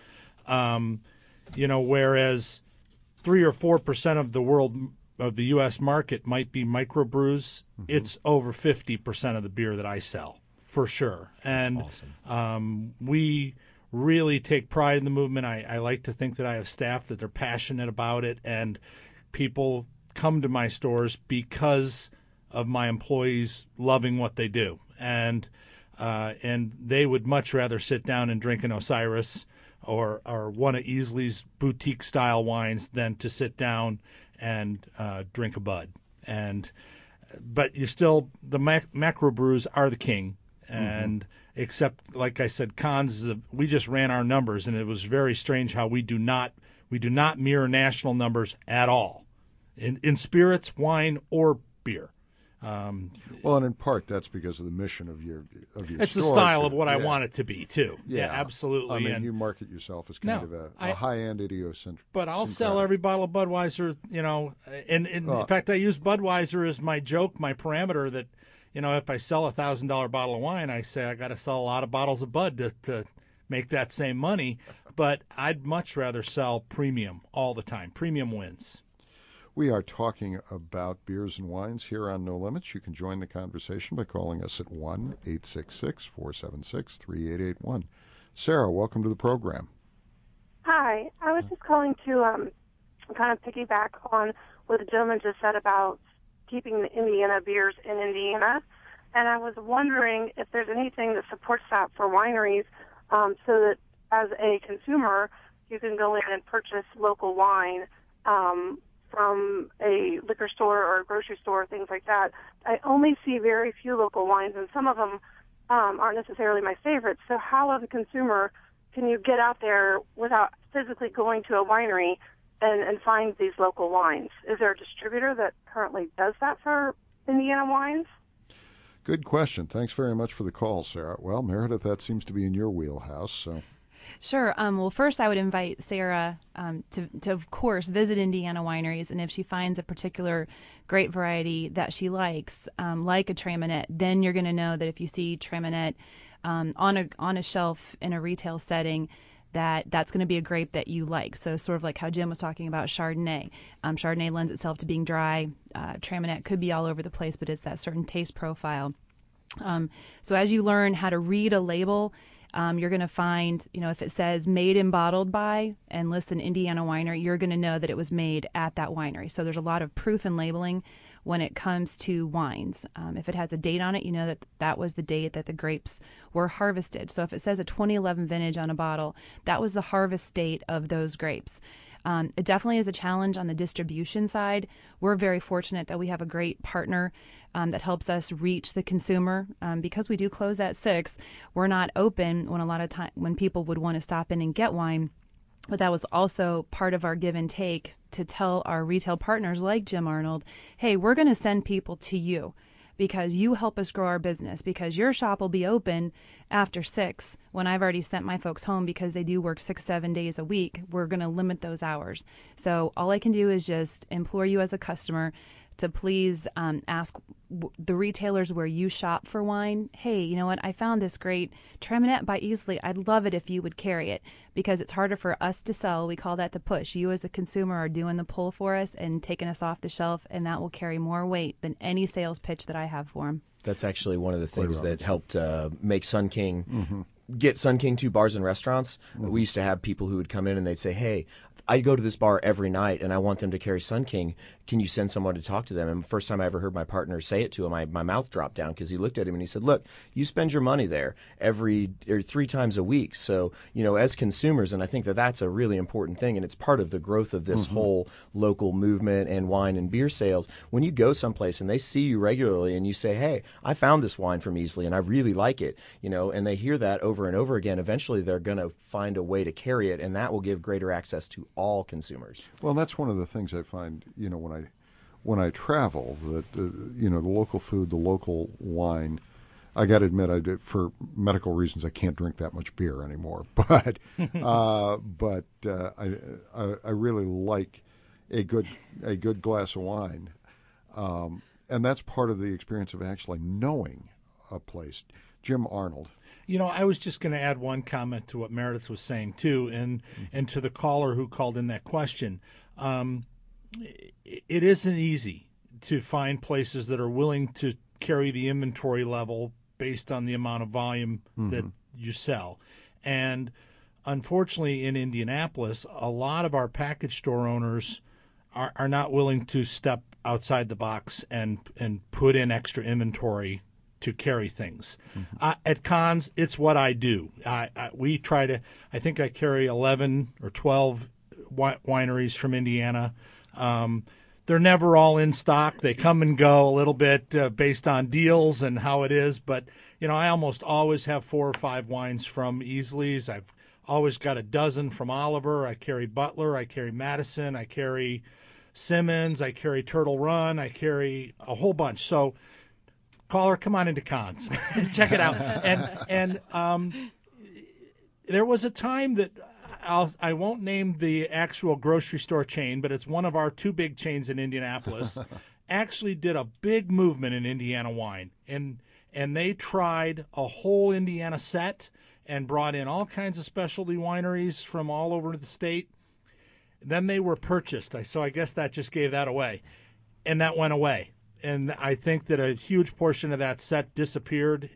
Whereas 3 or 4% of the U.S. market might be microbrews, it's over 50% of the beer that I sell, for sure. And that's awesome. We really take pride in the movement. I like to think that I have staff that they're passionate about it, and people come to my stores because of my employees loving what they do, and they would much rather sit down and drink an Osiris or one of Easley's boutique style wines than to sit down and drink a Bud. But the macro brews are the king, and except, like I said, Kahn's we just ran our numbers, and it was very strange how we do not mirror national numbers at all in spirits, wine, or beer. And in part that's because of the mission of your it's store. the style of what I want it to be too. Yeah, absolutely. You market yourself as kind of a high-end idiosyncratic. But I'll sell every bottle of Budweiser, and in fact I use Budweiser as my joke, my parameter that, if I sell a $1,000 bottle of wine, I say I got to sell a lot of bottles of Bud to make that same money. But I'd much rather sell premium all the time. Premium wins. We are talking about beers and wines here on No Limits. You can join the conversation by calling us at 1-866-476-3881. Sarah, welcome to the program. Hi. I was just calling to kind of piggyback on what the gentleman just said about keeping the Indiana beers in Indiana. And I was wondering if there's anything that supports that for wineries, so that as a consumer, you can go in and purchase local wine from a liquor store or a grocery store, things like that. I only see very few local wines, and some of them aren't necessarily my favorites. So how, as a consumer, can you get out there without physically going to a winery and find these local wines? Is there a distributor that currently does that for Indiana wines? Good question. Thanks very much for the call, Sarah. Well, Meredith, that seems to be in your wheelhouse, so... Sure. Well, first I would invite Sarah to, of course, visit Indiana wineries, and if she finds a particular grape variety that she likes, like a Traminette, then you're going to know that if you see Traminette on a shelf in a retail setting, that's going to be a grape that you like. So sort of like how Jim was talking about Chardonnay. Chardonnay lends itself to being dry. Traminette could be all over the place, but it's that certain taste profile. So as you learn how to read a label, you're going to find, if it says made and bottled by and lists an Indiana winery, you're going to know that it was made at that winery. So there's a lot of proof and labeling when it comes to wines. If it has a date on it, you know that that was the date that the grapes were harvested. So if it says a 2011 vintage on a bottle, that was the harvest date of those grapes. It definitely is a challenge on the distribution side. We're very fortunate that we have a great partner that helps us reach the consumer. Because we do close at 6, we're not open when a lot of time when people would want to stop in and get wine. But that was also part of our give and take to tell our retail partners like Jim Arnold, hey, we're going to send people to you because you help us grow our business, because your shop will be open after 6 when I've already sent my folks home because they do work 6-7 days a week. We're going to limit those hours. So all I can do is just implore you as a customer to please ask the retailers where you shop for wine, hey, you know what, I found this great Traminette by Easley. I'd love it if you would carry it, because it's harder for us to sell. We call that the push. You as the consumer are doing the pull for us and taking us off the shelf, and that will carry more weight than any sales pitch that I have for them. That's actually one of the things that helped make Sun King get Sun King to bars and restaurants. We used to have people who would come in and they'd say, hey, I go to this bar every night and I want them to carry Sun King. Can you send someone to talk to them? And the first time I ever heard my partner say it to him, my mouth dropped down, because he looked at him and he said, look, you spend your money there 3 times a week. So, as consumers, and I think that that's a really important thing, and it's part of the growth of this whole local movement and wine and beer sales. When you go someplace and they see you regularly and you say, hey, I found this wine from Easley and I really like it, and they hear that over and over again, eventually they're going to find a way to carry it, and that will give greater access to all consumers. Well, that's one of the things I find, when I travel, that the local food, the local wine. I got to admit, for medical reasons, I can't drink that much beer anymore. But I really like a good glass of wine, and that's part of the experience of actually knowing a place. Jim Arnold. I was just going to add one comment to what Meredith was saying too, and to the caller who called in that question. It isn't easy to find places that are willing to carry the inventory level based on the amount of volume that you sell. And unfortunately, in Indianapolis, a lot of our package store owners are not willing to step outside the box and put in extra inventory to carry things. At cons, it's what I do. We try to. I think I carry 11 or 12 wineries from Indiana. They're never all in stock. They come and go a little bit based on deals and how it is. But, I almost always have 4 or 5 wines from Easley's. I've always got a dozen from Oliver. I carry Butler. I carry Madison. I carry Simmons. I carry Turtle Run. I carry a whole bunch. So, caller, come on into cons. Check it out. And there was a time that I won't name the actual grocery store chain, but it's one of our 2 big chains in Indianapolis, actually did a big movement in Indiana wine. And they tried a whole Indiana set and brought in all kinds of specialty wineries from all over the state. Then they were purchased. So I guess that just gave that away. And that went away. And I think that a huge portion of that set disappeared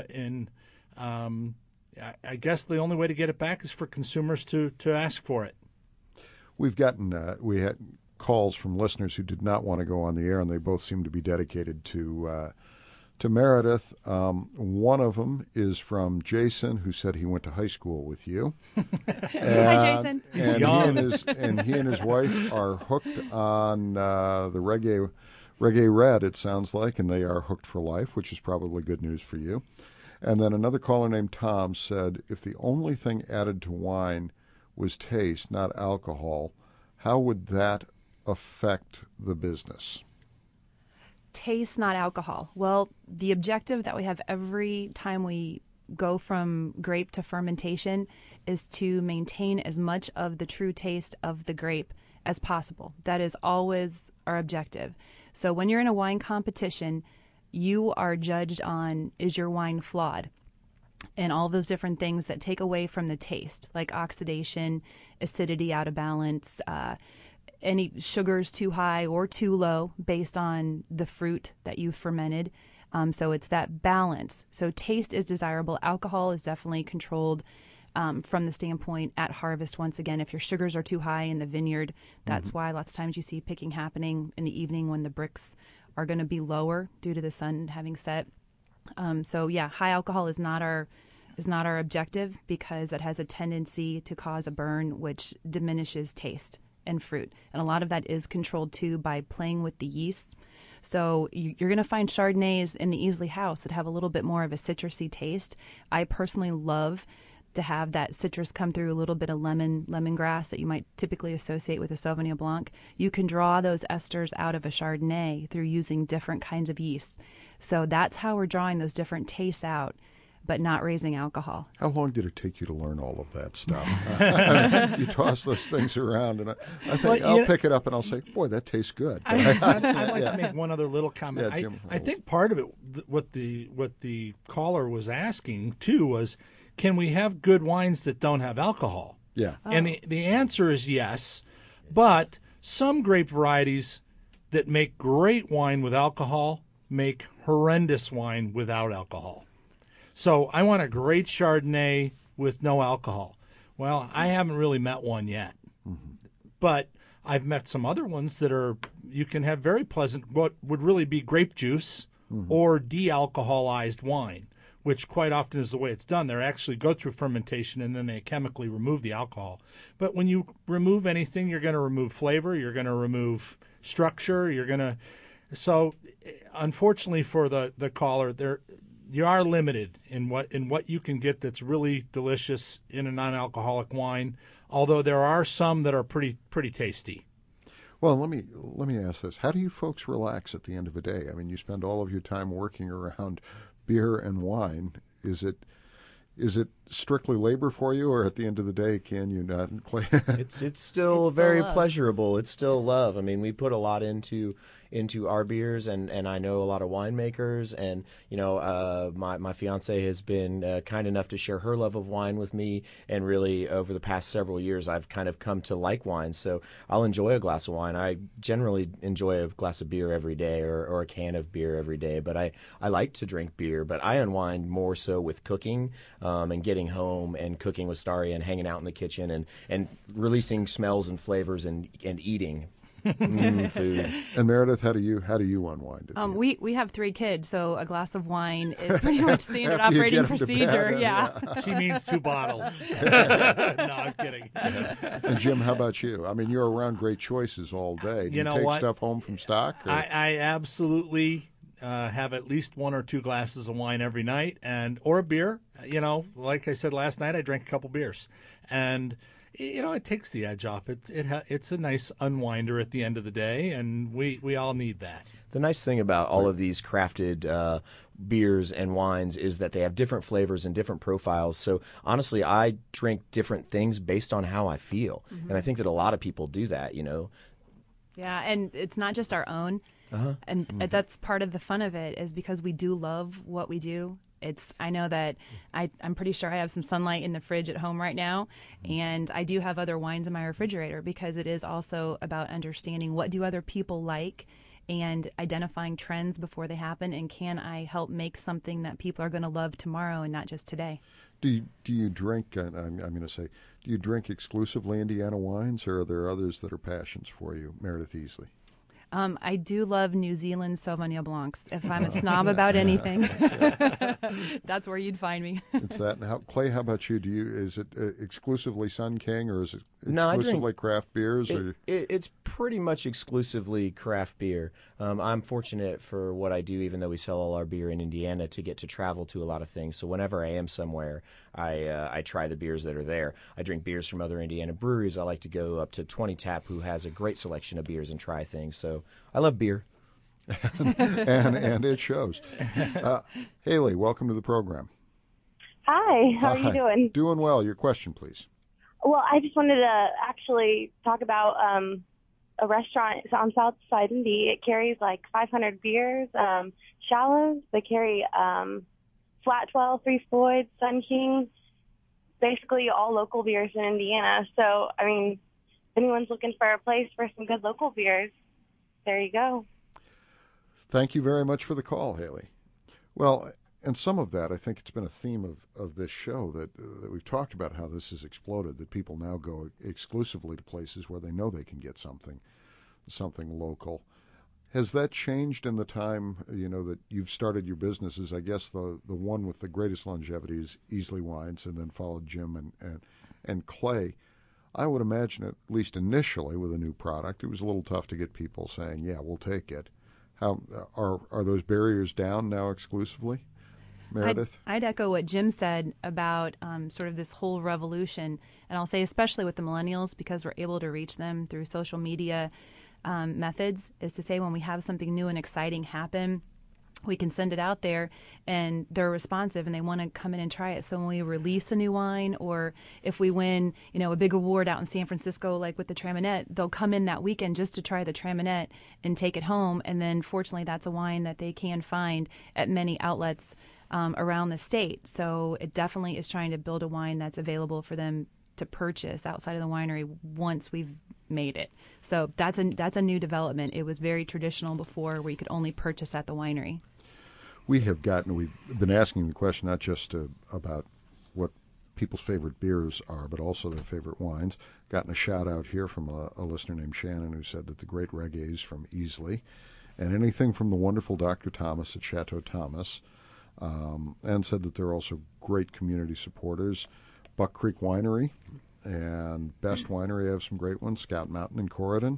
I guess the only way to get it back is for consumers to ask for it. We had calls from listeners who did not want to go on the air, and they both seem to be dedicated to Meredith. One of them is from Jason, who said he went to high school with you. Hi, Jason. And he and his wife are hooked on the Reggae Red, it sounds like, and they are hooked for life, which is probably good news for you. And then another caller named Tom said, if the only thing added to wine was taste, not alcohol, how would that affect the business? Taste, not alcohol. Well, the objective that we have every time we go from grape to fermentation is to maintain as much of the true taste of the grape as possible. That is always our objective. So when you're in a wine competition, you are judged on, is your wine flawed? And all those different things that take away from the taste, like oxidation, acidity out of balance, any sugars too high or too low based on the fruit that you fermented. So it's that balance. So taste is desirable. Alcohol is definitely controlled from the standpoint at harvest. Once again, if your sugars are too high in the vineyard, that's why lots of times you see picking happening in the evening when the bricks are going to be lower due to the sun having set. So yeah, high alcohol is not our objective because that has a tendency to cause a burn, which diminishes taste and fruit. And a lot of that is controlled too by playing with the yeast. So you're going to find Chardonnays in the Easley House that have a little bit more of a citrusy taste. I personally love to have that citrus come through, a little bit of lemongrass that you might typically associate with a Sauvignon Blanc. You can draw those esters out of a Chardonnay through using different kinds of yeast. So that's how we're drawing those different tastes out, but not raising alcohol. How long did it take you to learn all of that stuff? You toss those things around, and I think I'll pick it up and I'll say, boy, that tastes good. I'd like to make one other little comment. Yeah, Jim, I think part of it, what the caller was asking, too, was, can we have good wines that don't have alcohol? Yeah. Oh. And the answer is yes, but some grape varieties that make great wine with alcohol make horrendous wine without alcohol. So I want a great Chardonnay with no alcohol. Well, I haven't really met one yet. But I've met some other ones that you can have very pleasant, what would really be grape juice or de-alcoholized wine, which quite often is the way it's done. They actually go through fermentation and then they chemically remove the alcohol. But when you remove anything, you're going to remove flavor, you're going to remove structure, So unfortunately for the caller, you are limited in what you can get that's really delicious in a non-alcoholic wine, although there are some that are pretty tasty. Well, let me ask this. How do you folks relax at the end of the day? I mean, you spend all of your time working around beer and wine. Is it strictly labor for you, or at the end of the day, can you not play? It's still very pleasurable. It's still love. I mean, we put a lot into our beers, and I know a lot of winemakers, and my fiance has been kind enough to share her love of wine with me, and really over the past several years I've kind of come to like wine, so I'll enjoy a glass of wine. I generally enjoy a glass of beer every day or a can of beer every day, but I like to drink beer, but I unwind more so with cooking and getting home and cooking with Starry and hanging out in the kitchen and releasing smells and flavors and eating. Food. And Meredith, how do you unwind? We have 3 kids, so a glass of wine is pretty much standard operating procedure. Yeah. She means 2 bottles. No, I'm kidding. And Jim, how about you? I mean, you're around great choices all day. Do you take stuff home from stock? I absolutely have at least 1 or 2 glasses of wine every night, or a beer. Like I said last night, I drank a couple beers, and it takes the edge off. It's a nice unwinder at the end of the day, and we all need that. The nice thing about all of these crafted beers and wines is that they have different flavors and different profiles. So honestly, I drink different things based on how I feel, and I think that a lot of people do that. Yeah, and it's not just our own. And that's part of the fun of it, is because we do love what we do. I know that I'm pretty sure I have some sunlight in the fridge at home right now, and I do have other wines in my refrigerator, because it is also about understanding what do other people like and identifying trends before they happen, and can I help make something that people are going to love tomorrow and not just today. Do you drink, I'm going to say, do you drink exclusively Indiana wines, or are there others that are passions for you, Meredith Easley? I do love New Zealand Sauvignon Blancs. If I'm a snob about anything, that's where you'd find me. It's that. And Clay, how about you? Is it exclusively Sun King, or is it exclusively craft beers? It's pretty much exclusively craft beer. I'm fortunate for what I do, even though we sell all our beer in Indiana, to get to travel to a lot of things. So whenever I am somewhere, I try the beers that are there. I drink beers from other Indiana breweries. I like to go up to 20 Tap, who has a great selection of beers, and try things. So I love beer. and it shows. Haley, welcome to the program. Hi, how are you doing? Doing well. Your question, please. Well, I just wanted to actually talk about a restaurant on South Side Indy. It carries like 500 beers, shallows. They carry Flat 12, Three Floyd, Sun King, basically all local beers in Indiana. So, I mean, anyone's looking for a place for some good local beers, there you go. Thank you very much for the call, Haley. Well, and some of that, I think it's been a theme of this show that we've talked about how this has exploded, that people now go exclusively to places where they know they can get something local. Has that changed in the time, that you've started your businesses? I guess the one with the greatest longevity is Easley Wines, and then followed Jim and Clay. I would imagine, at least initially with a new product, it was a little tough to get people saying, yeah, we'll take it. How are those barriers down now exclusively? Meredith? I'd echo what Jim said about sort of this whole revolution, and I'll say especially with the millennials, because we're able to reach them through social media methods, is to say when we have something new and exciting happen, we can send it out there and they're responsive and they want to come in and try it. So when we release a new wine, or if we win, a big award out in San Francisco, like with the Traminette, they'll come in that weekend just to try the Traminette and take it home. And then fortunately, that's a wine that they can find at many outlets around the state. So it definitely is trying to build a wine that's available for them to purchase outside of the winery once we've made it. So that's a new development. It was very traditional before, where you could only purchase at the winery. We've been asking the question not just about what people's favorite beers are, but also their favorite wines. Gotten a shout out here from a listener named Shannon, who said that the great reggae is from Easley, and anything from the wonderful Dr. Thomas at Chateau Thomas, and said that they're also great community supporters. Buck Creek Winery and Best Winery have some great ones. Scout Mountain in Corydon.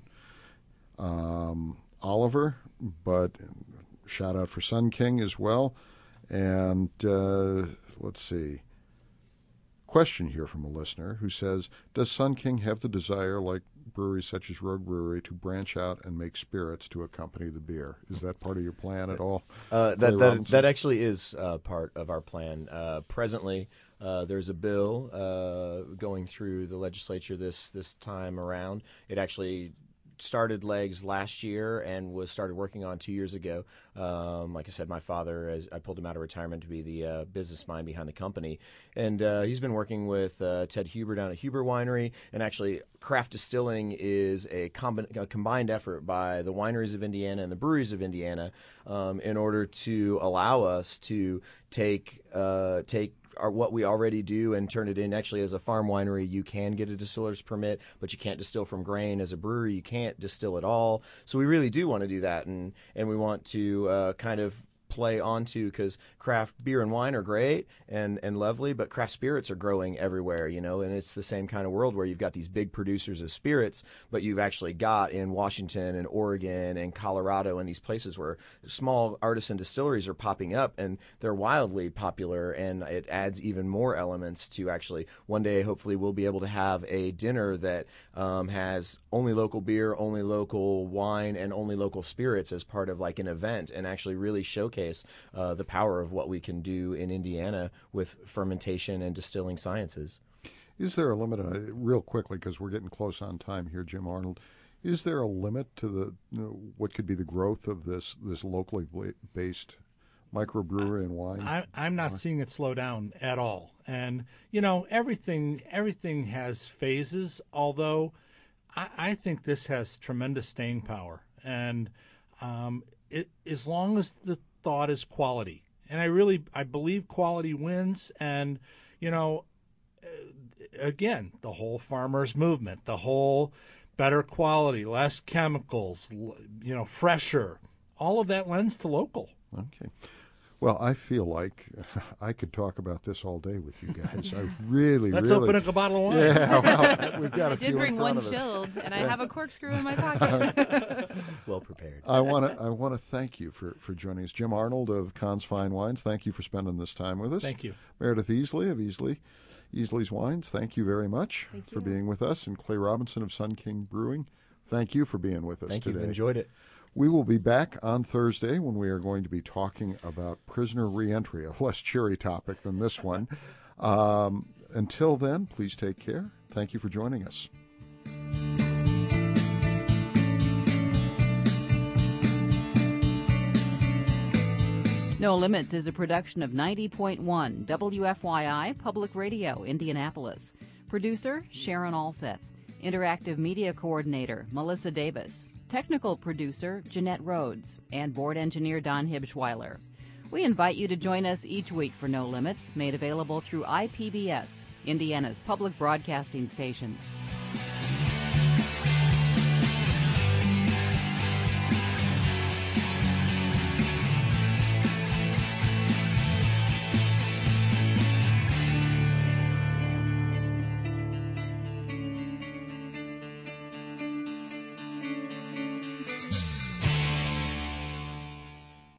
Oliver, but shout out for Sun King as well. And let's see. Question here from a listener who says, does Sun King have the desire, like breweries such as Rogue Brewery, to branch out and make spirits to accompany the beer? Is that part of your plan at all? That actually is part of our plan. Presently, there's a bill going through the legislature this time around. It actually started legs last year and was started working on 2 years ago. Like I said, my father, I pulled him out of retirement to be the business mind behind the company. And he's been working with Ted Huber down at Huber Winery. And actually, craft distilling is a combined effort by the wineries of Indiana and the breweries of Indiana in order to allow us to take what we already do and turn it in. Actually, as a farm winery, you can get a distiller's permit, but you can't distill from grain. As a brewery, you can't distill at all. So we really do want to do that, and we want to kind of play onto, because craft beer and wine are great and lovely, but craft spirits are growing everywhere, and it's the same kind of world where you've got these big producers of spirits, but you've actually got in Washington and Oregon and Colorado and these places where small artisan distilleries are popping up, and they're wildly popular, and it adds even more elements to actually one day hopefully we'll be able to have a dinner that has only local beer, only local wine, and only local spirits as part of like an event, and actually really showcase the power of what we can do in Indiana with fermentation and distilling sciences. Is there a limit, real quickly, because we're getting close on time here, Jim Arnold, is there a limit to what could be the growth of this locally based microbrewery and wine? I'm not seeing it slow down at all. And, everything has phases, although I think this has tremendous staying power. And as long as the thought is quality, and I believe quality wins. And again, the whole farmers movement, the whole better quality, less chemicals, fresher, all of that lends to local. Okay. Well, I feel like I could talk about this all day with you guys. I really, Let's open up a bottle of wine. Yeah, well, we've got a few in front of us. I did bring one chilled, and I have a corkscrew in my pocket. Well prepared. I want to thank you for joining us. Jim Arnold of Kahn's Fine Wines, thank you for spending this time with us. Thank you. Meredith Easley of Easley's Wines, thank you very much for being with us. And Clay Robinson of Sun King Brewing, thank you for being with us today. Thank you. Enjoyed it. We will be back on Thursday when we are going to be talking about prisoner reentry, a less cheery topic than this one. Until then, please take care. Thank you for joining us. No Limits is a production of 90.1 WFYI Public Radio, Indianapolis. Producer, Sharon Alseth. Interactive Media Coordinator, Melissa Davis. Technical Producer, Jeanette Rhodes. And Board Engineer, Don Hibschweiler. We invite you to join us each week for No Limits, made available through IPBS, Indiana's public broadcasting stations.